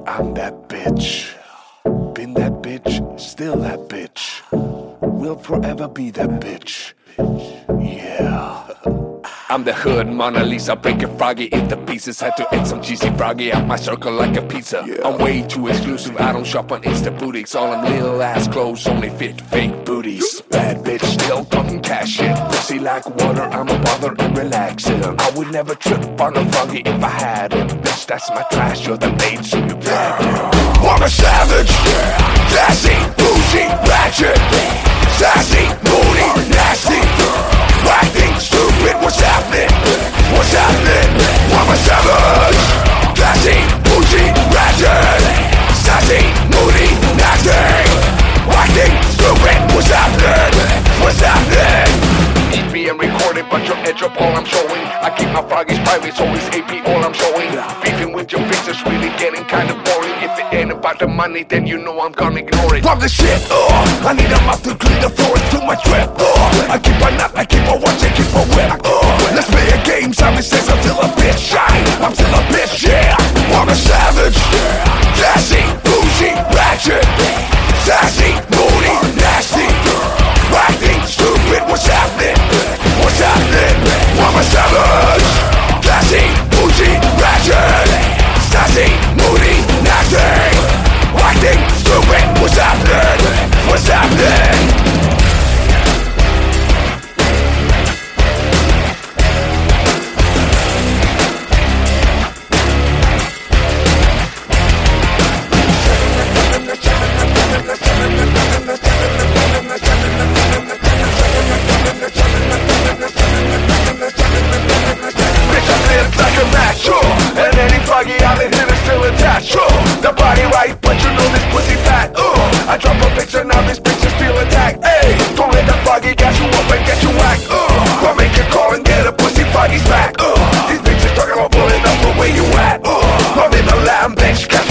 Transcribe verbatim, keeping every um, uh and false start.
I'm that bitch. Been that bitch, still that bitch. Will forever be that bitch. Yeah. I'm the hood Mona Lisa, breaking froggy into pieces. Had to eat some cheesy froggy out my circle like a pizza. Yeah. I'm way too exclusive, I don't shop on Insta boutiques. All them little ass clothes only fit fake booties. Bad bitch, still talking cash shit. Pussy like water, I'm a bother and relaxing. I would never trip on a froggy if I had it. Bitch, that's my trash, you're the maid, so you bag it. I'm a savage, classy, bougie, ratchet, sassy, moody, nasty, acting stupid. What's happening? What's happening? I'm a savage, classy, bougie, ratchet, sassy, moody, nasty, acting stupid. What's happening? What's happening? It's being recorded, but your edge up all I'm showing. I keep my froggies private, so it's A P all I'm showing. Beefing with your face is really getting kind of boring. If it ain't about the money, then you know I'm gonna ignore it. Pop the shit, uh, I need a mouth to clean the floor to my trip, uh, I keep a nut, I keep a watch, I keep a whip, uh, let's play a game, Simon says I'm still a bitch, shine, I'm still a bitch, yeah. I'm a savage, classy, bougie, ratchet, sassy, moody, nasty, acting stupid. What's happening? What's happening? I'm a savage, classy, bougie, ratchet, sassy, moody, nasty, acting stupid. What's happening? What's happening? And any froggy out in here is still attached. Sure, the body right, but you know this pussy fat. Uh, I drop a picture, now this bitch is feel attacked. Hey, don't let the froggy gas you up and get you whacked. Uh, I'll make a call and get a pussy froggy's back. Uh, these bitches talking about pulling up from where you at. Uh, I'm in the lamb bench.